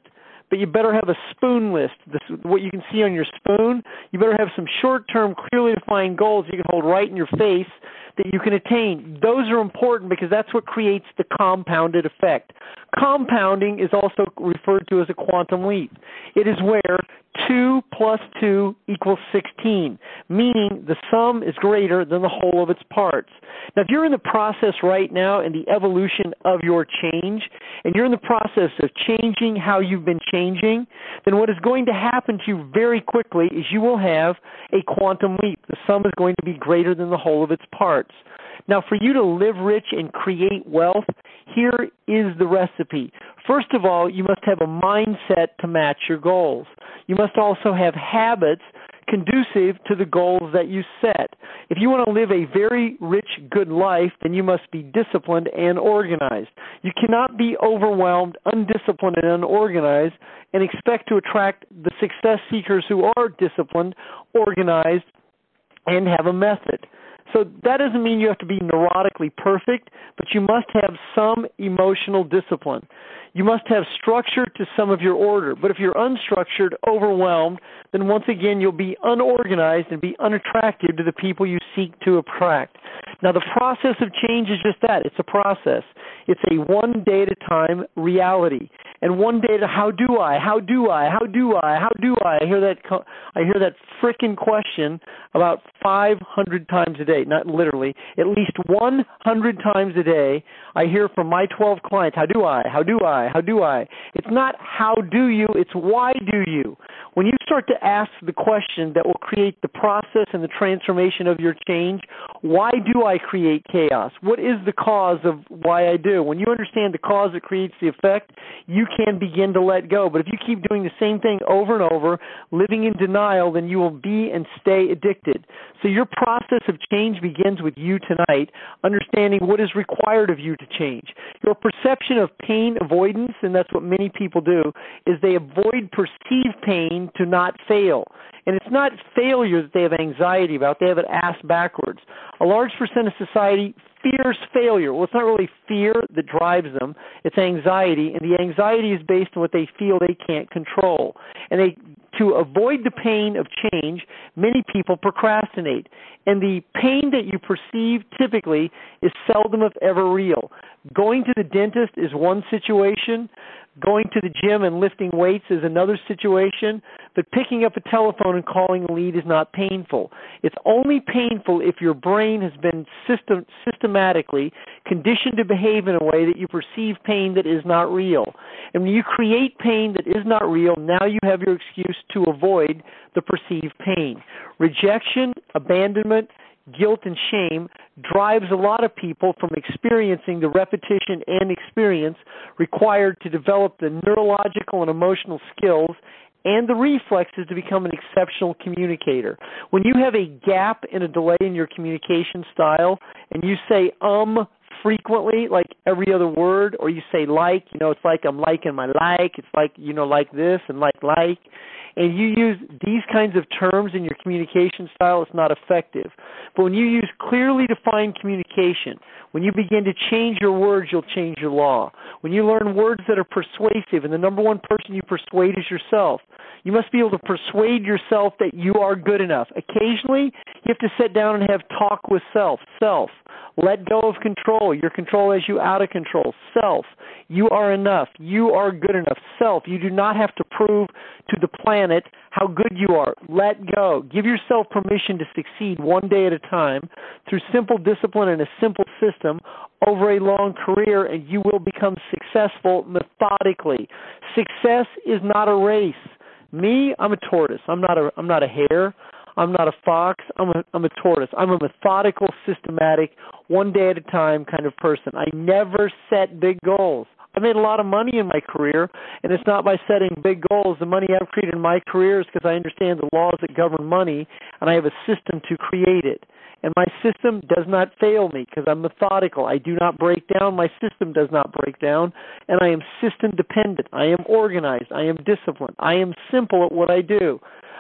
but you better have a spoon list. This, what you can see on your spoon, you better have some short-term, clearly defined goals you can hold right in your face that you can attain. Those are important because that's what creates the compounded effect. Compounding is also referred to as a quantum leap. It is where two plus two equals sixteen, meaning the sum is greater than the whole of its parts. Now, if you're in the process right now in the evolution of your change, and you're in the process of changing how you've been changing, then what is going to happen to you very quickly is you will have a quantum leap. The sum is going to be greater than the whole of its parts. Now, for you to live rich and create wealth, here is the recipe. First of all, you must have a mindset to match your goals. You must also have habits conducive to the goals that you set. If you want to live a very rich, good life, then you must be disciplined and organized. You cannot be overwhelmed, undisciplined, and unorganized and expect to attract the success seekers who are disciplined, organized, and have a method. So that doesn't mean you have to be neurotically perfect, but you must have some emotional discipline. You must have structure to some of your order. But if you're unstructured, overwhelmed, then once again you'll be unorganized and be unattractive to the people you seek to attract. Now, the process of change is just that. It's a process. It's a one day at a time reality. And one day to how do I, how do I, how do I, how do I? I hear that I hear that frickin' question about five hundred times a day, not literally, at least one hundred times a day. I hear from my twelve clients, how do I, how do I, how do I? It's not how do you, it's why do you. When you start to ask the question that will create the process and the transformation of your change, why do I create chaos? What is the cause of why I do? When you understand the cause that creates the effect, you can begin to let go. But if you keep doing the same thing over and over, living in denial, then you will be and stay addicted. So your process of change begins with you tonight, understanding what is required of you to change. Your perception of pain avoidance, and that's what many people do, is they avoid perceived pain to not fail. And it's not failure that they have anxiety about. They have it ass backwards. A large percent of society fears failure. Well, it's not really fear that drives them. It's anxiety, and the anxiety is based on what they feel they can't control. And they, to avoid the pain of change, many people procrastinate. And the pain that you perceive typically is seldom if ever real. Going to the dentist is one situation. Going to the gym and lifting weights is another situation, but picking up a telephone and calling a lead is not painful. It's only painful if your brain has been system, systematically conditioned to behave in a way that you perceive pain that is not real. And when you create pain that is not real, now you have your excuse to avoid the perceived pain. Rejection, abandonment, guilt and shame drives a lot of people from experiencing the repetition and experience required to develop the neurological and emotional skills and the reflexes to become an exceptional communicator. When you have a gap and a delay in your communication style and you say um frequently, like every other word, or you say like, you know, it's like I'm liking my like, it's like, you know, like this and like like, and you use these kinds of terms in your communication style, it's not effective. But when you use clearly defined communication, when you begin to change your words, you'll change your law. When you learn words that are persuasive, and the number one person you persuade is yourself, you must be able to persuade yourself that you are good enough. Occasionally, you have to sit down and have talk with self. Self. Let go of control. Your control has you out of control. Self. You are enough. You are good enough. Self. You do not have to prove to the planet how good you are. Let go. Give yourself permission to succeed one day at a time through simple discipline and a simple system over a long career, and you will become successful methodically. Success is not a race. Me, I'm a tortoise. I'm not a, I'm not a hare. I'm not a fox. I'm a, I'm a tortoise. I'm a methodical, systematic, one day at a time kind of person. I never set big goals. I made a lot of money in my career, and it's not by setting big goals. The money I've created in my career is because I understand the laws that govern money, and I have a system to create it. And my system does not fail me because I'm methodical. I do not break down. My system does not break down, and I am system dependent. I am organized. I am disciplined. I am simple at what I do.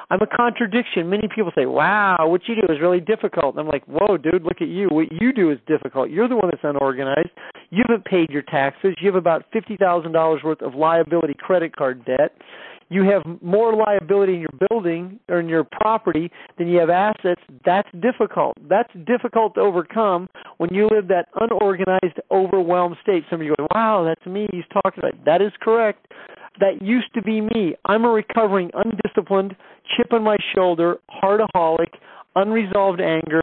I'm a contradiction. Many people say, wow, what you do is really difficult. And I'm like, whoa, dude, look at you. What you do is difficult. You're the one that's unorganized. You haven't paid your taxes. You have about fifty thousand dollars worth of liability credit card debt. You have more liability in your building or in your property than you have assets. That's difficult. That's difficult to overcome when you live that unorganized, overwhelmed state. Some of you go, wow, that's me. He's talking about it. That is correct. That used to be me. I'm a recovering, undisciplined, chip on my shoulder, heartaholic, unresolved anger,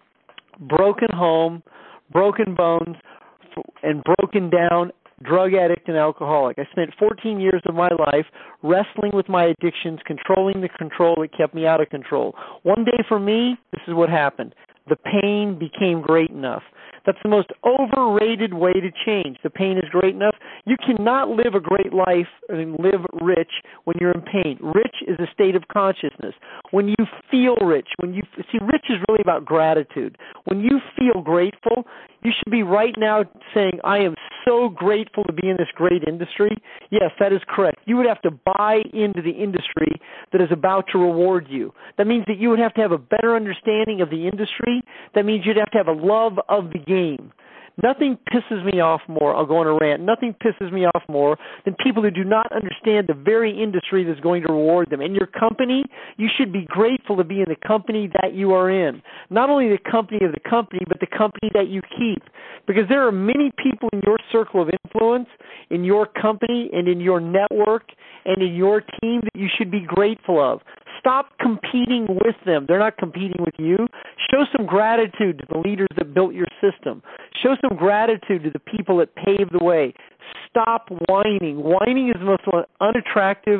broken home, broken bones, and broken down drug addict and alcoholic. I spent fourteen years of my life wrestling with my addictions, controlling the control that kept me out of control. One day for me, this is what happened. The pain became great enough. That's the most overrated way to change. The pain is great enough. You cannot live a great life and live rich when you're in pain. Rich is a state of consciousness. When you feel rich, when you see, rich is really about gratitude. When you feel grateful, you should be right now saying, I am so grateful to be in this great industry. Yes, that is correct. You would have to buy into the industry that is about to reward you. That means that you would have to have a better understanding of the industry. That means you'd have to have a love of the game. Nothing pisses me off more, I'll go on a rant, nothing pisses me off more than people who do not understand the very industry that's going to reward them. In your company, you should be grateful to be in the company that you are in. Not only the company of the company, but the company that you keep. Because there are many people in your circle of influence, in your company and in your network and in your team that you should be grateful of. Stop competing with them. They're not competing with you. Show some gratitude to the leaders that built your system. Show some gratitude to the people that paved the way. Stop whining. Whining is the most unattractive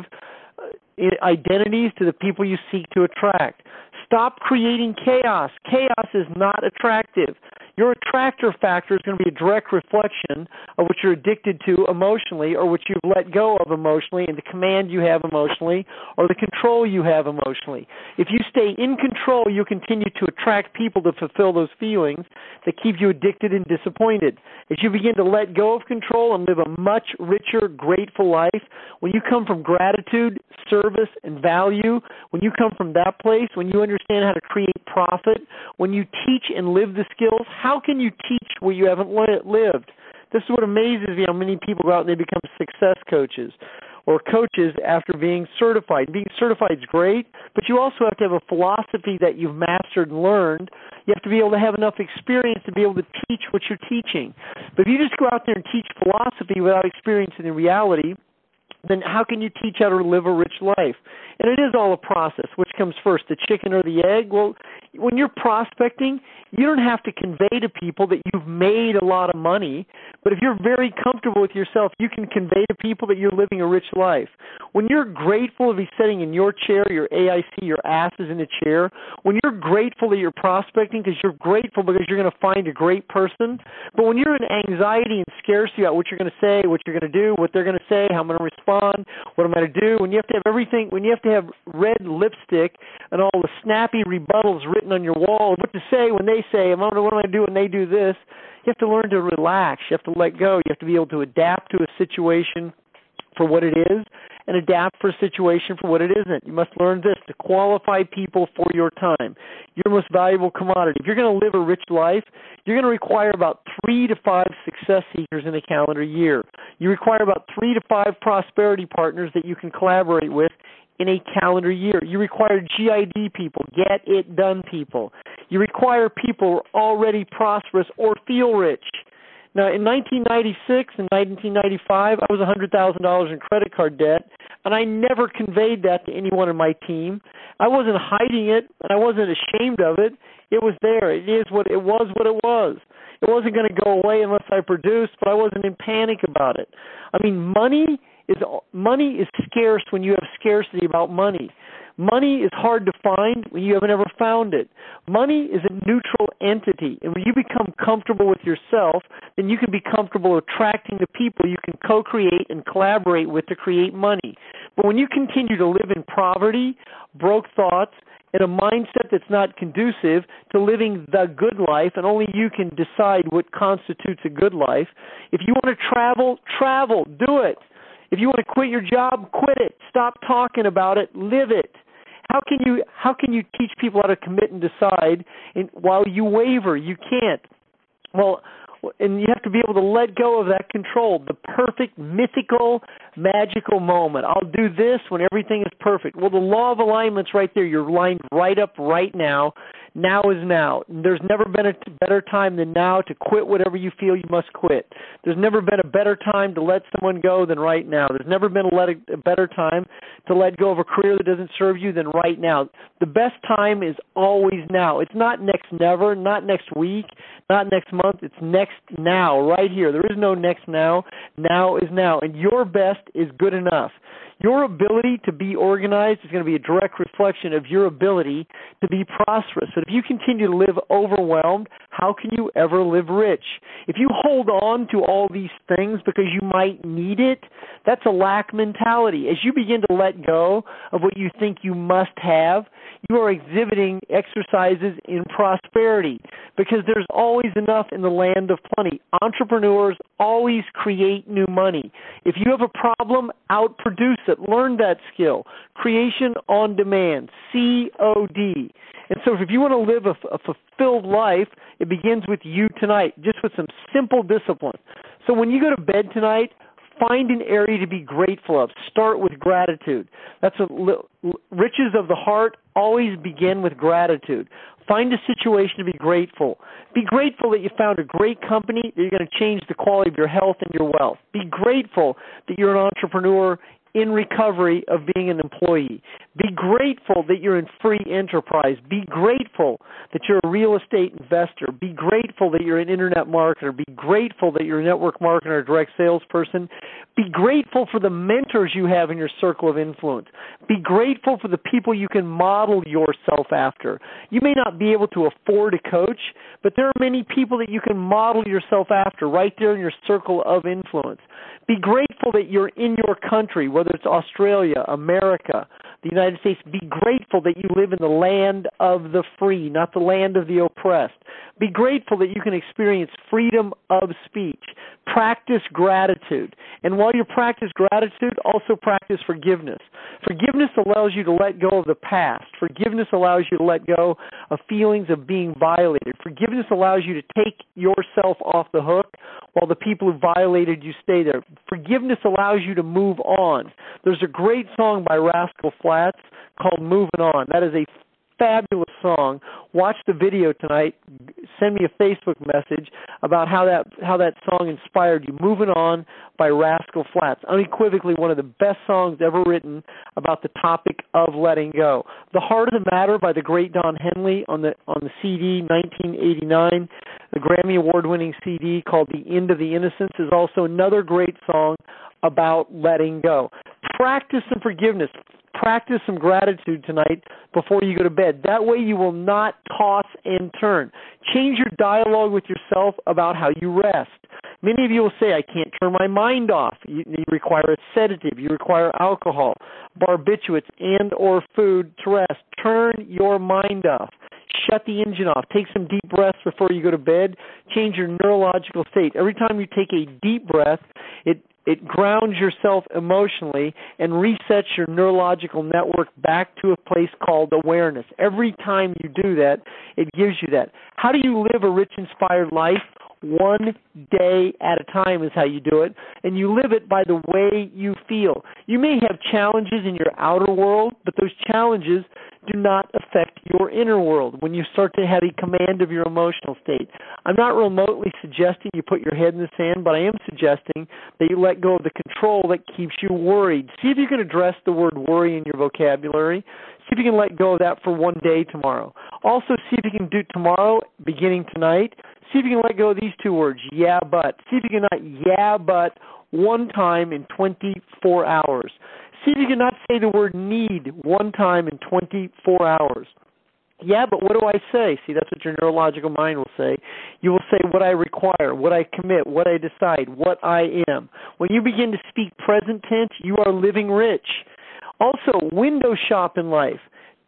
identities to the people you seek to attract. Stop creating chaos. Chaos is not attractive. Your attractor factor is going to be a direct reflection of what you're addicted to emotionally or what you've let go of emotionally and the command you have emotionally or the control you have emotionally. If you stay in control, you continue to attract people to fulfill those feelings that keep you addicted and disappointed. As you begin to let go of control and live a much richer, grateful life, when you come from gratitude, service, and value, when you come from that place, when you understand how to create profit, when you teach and live the skills, how can you teach where you haven't lived? This is what amazes me, how many people go out and they become success coaches or coaches after being certified. Being certified is great, but you also have to have a philosophy that you've mastered and learned. You have to be able to have enough experience to be able to teach what you're teaching. But if you just go out there and teach philosophy without experiencing the reality, then how can you teach how to live a rich life? And it is all a process. Which comes first, the chicken or the egg? Well, when you're prospecting, you don't have to convey to people that you've made a lot of money. But if you're very comfortable with yourself, you can convey to people that you're living a rich life. When you're grateful to be sitting in your chair, your A I C, your ass is in a chair, when you're grateful that you're prospecting because you're grateful because you're going to find a great person, but when you're in anxiety and scarcity about what you're going to say, what you're going to do, what they're going to say, how I'm going to respond, what I'm going to do, when you have to have everything, when you have to have red lipstick and all the snappy rebuttals written on your wall, what to say when they say, what am I going to do when they do this, you have to learn to relax. You have to let go. You have to be able to adapt to a situation for what it is and adapt for a situation for what it isn't. You must learn this, to qualify people for your time. Your most valuable commodity. If you're going to live a rich life, you're going to require about three to five success seekers in a calendar year. You require about three to five prosperity partners that you can collaborate with in a calendar year. You require G I D people, get it done people. You require people already prosperous or feel rich. Now, in nineteen ninety-six and nineteen ninety-five, I was one hundred thousand dollars in credit card debt, and I never conveyed that to anyone in my team. I wasn't hiding it, and I wasn't ashamed of it. It was there. It is what it was. What it was. It wasn't going to go away unless I produced, but I wasn't in panic about it. I mean, money is money is scarce when you have scarcity about money. Money is hard to find when you haven't ever found it. Money is a neutral entity, and when you become comfortable with yourself, then you can be comfortable attracting the people you can co-create and collaborate with to create money. But when you continue to live in poverty, broke thoughts, and a mindset that's not conducive to living the good life, and only you can decide what constitutes a good life, if you want to travel, travel, do it. If you want to quit your job, quit it. Stop talking about it, live it. How how can you how can you teach people how to commit and decide and while you waver? You can't. Well, and you have to be able to let go of that control, the perfect, mythical, magical moment. I'll do this when everything is perfect. Well, the law of alignment's right there. You're lined right up right now. Now is now. There's never been a better time than now to quit whatever you feel you must quit. There's never been a better time to let someone go than right now. There's never been a, let a, a better time to let go of a career that doesn't serve you than right now. The best time is always now. It's not next never, not next week, not next month. It's next now, right here. There is no next now. Now is now. And your best is good enough. Your ability to be organized is going to be a direct reflection of your ability to be prosperous. But if you continue to live overwhelmed, how can you ever live rich? If you hold on to all these things because you might need it, that's a lack mentality. As you begin to let go of what you think you must have, you are exhibiting exercises in prosperity because there's always enough in the land of plenty. Entrepreneurs always create new money. If you have a problem, outproduce it. Learn that skill. Creation on demand, C O D. And so if you want to live a, a fulfilled life, it begins with you tonight, just with some simple discipline. So when you go to bed tonight, find an area to be grateful of. Start with gratitude. That's a, riches of the heart always begin with gratitude. Find a situation to be grateful. Be grateful that you found a great company that you're going to change the quality of your health and your wealth. Be grateful that you're an entrepreneur in recovery of being an employee. Be grateful that you're in free enterprise. Be grateful that you're a real estate investor. Be grateful that you're an internet marketer. Be grateful that you're a network marketer or a direct salesperson. Be grateful for the mentors you have in your circle of influence. Be grateful for the people you can model yourself after. You may not be able to afford a coach, but there are many people that you can model yourself after right there in your circle of influence. Be grateful that you're in your country, whether it's Australia, America, the United States. Be grateful that you live in the land of the free, not the land of the oppressed. Be grateful that you can experience freedom of speech. Practice gratitude. And while you practice gratitude, also practice forgiveness. Forgiveness allows you to let go of the past. Forgiveness allows you to let go of feelings of being violated. Forgiveness allows you to take yourself off the hook while the people who violated you stay there. Forgiveness allows you to move on. There's a great song by Rascal Flatts called Moving On. That is a fabulous song. Watch the video tonight. Send me a Facebook message about how that how that song inspired you. Moving On by Rascal Flatts. Unequivocally one of the best songs ever written about the topic of letting go. The Heart of the Matter by the great Don Henley on the on the C D nineteen eighty-nine. The Grammy Award-winning C D called The End of the Innocents is also another great song about letting go. Practice some forgiveness. Practice some gratitude tonight before you go to bed. That way you will not toss and turn. Change your dialogue with yourself about how you rest. Many of you will say, I can't turn my mind off. You, you require a sedative. You require alcohol, barbiturates, and or food to rest. Turn your mind off. Shut the engine off. Take some deep breaths before you go to bed. Change your neurological state. Every time you take a deep breath, it It grounds yourself emotionally and resets your neurological network back to a place called awareness. Every time you do that, it gives you that. How do you live a rich, inspired life? One day at a time is how you do it, and you live it by the way you feel. You may have challenges in your outer world, but those challenges do not affect your inner world when you start to have a command of your emotional state. I'm not remotely suggesting you put your head in the sand, but I am suggesting that you let go of the control that keeps you worried. See if you can address the word worry in your vocabulary. See if you can let go of that for one day tomorrow. Also, see if you can do tomorrow, beginning tonight, see if you can let go of these two words, yeah, but. See if you can not yeah, but one time in twenty-four hours. See if you can not say the word need one time in twenty-four hours. Yeah, but what do I say? See, that's what your neurological mind will say. You will say what I require, what I commit, what I decide, what I am. When you begin to speak present tense, you are living rich. Also, window shop in life.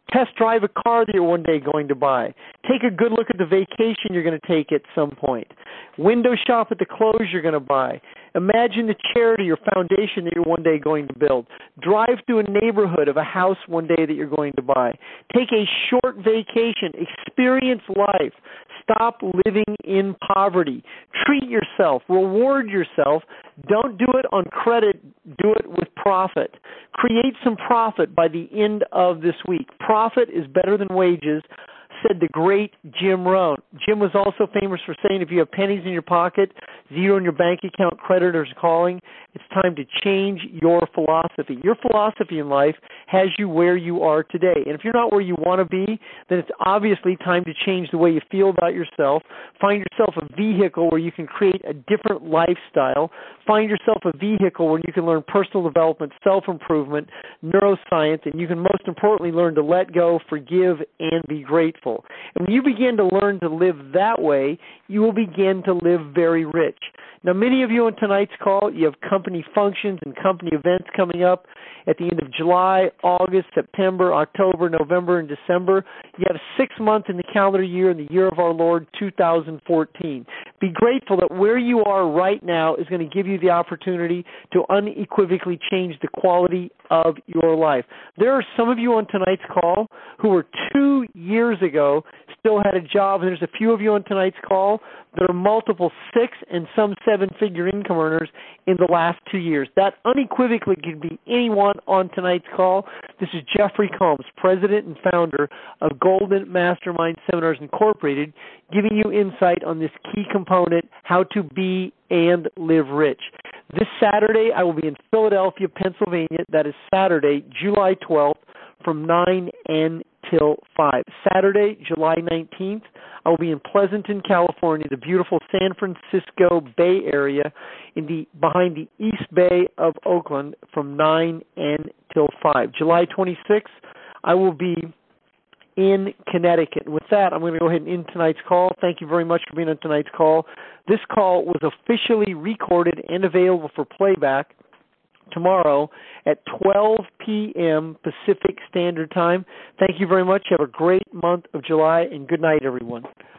Test drive a car that you're one day going to buy. Take a good look at the vacation you're going to take at some point. Window shop at the clothes you're going to buy. Imagine the charity or foundation that you're one day going to build. Drive through a neighborhood of a house one day that you're going to buy. Take a short vacation. Experience life. Stop living in poverty. Treat yourself. Reward yourself. Don't do it on credit. Do it with profit. Create some profit by the end of this week. Profit is better than wages, said the great Jim Rohn. Jim was also famous for saying if you have pennies in your pocket, zero in your bank account, creditors calling, it's time to change your philosophy. Your philosophy in life has you where you are today. And if you're not where you want to be, then it's obviously time to change the way you feel about yourself. Find yourself a vehicle where you can create a different lifestyle. Find yourself a vehicle where you can learn personal development, self-improvement, neuroscience, and you can most importantly learn to let go, forgive, and be grateful. And when you begin to learn to live that way, you will begin to live very rich. Now, many of you on tonight's call, you have company functions and company events coming up at the end of July, August, September, October, November, and December. You have six months in the calendar year in the year of our Lord, two thousand fourteen. Be grateful that where you are right now is going to give you the opportunity to unequivocally change the quality of your life. There are some of you on tonight's call who were two years ago still had a job, and there's a few of you on tonight's call that are multiple six and some seven-figure income earners in the last two years. That unequivocally could be anyone on tonight's call. This is Jeffrey Combs, president and founder of Golden Mastermind Seminars Incorporated, giving you insight on this key component, how to be and live rich. This Saturday, I will be in Philadelphia, Pennsylvania. That is Saturday, July twelfth, from nine until five. Saturday, July nineteenth, I will be in Pleasanton, California, the beautiful San Francisco Bay Area, in the behind the East Bay of Oakland, from nine until five. July twenty-sixth, I will be in Connecticut. And with that, I'm going to go ahead and end tonight's call. Thank you very much for being on tonight's call. This call was officially recorded and available for playback tomorrow at twelve p.m. Pacific Standard Time. Thank you very much. Have a great month of July, and good night, everyone.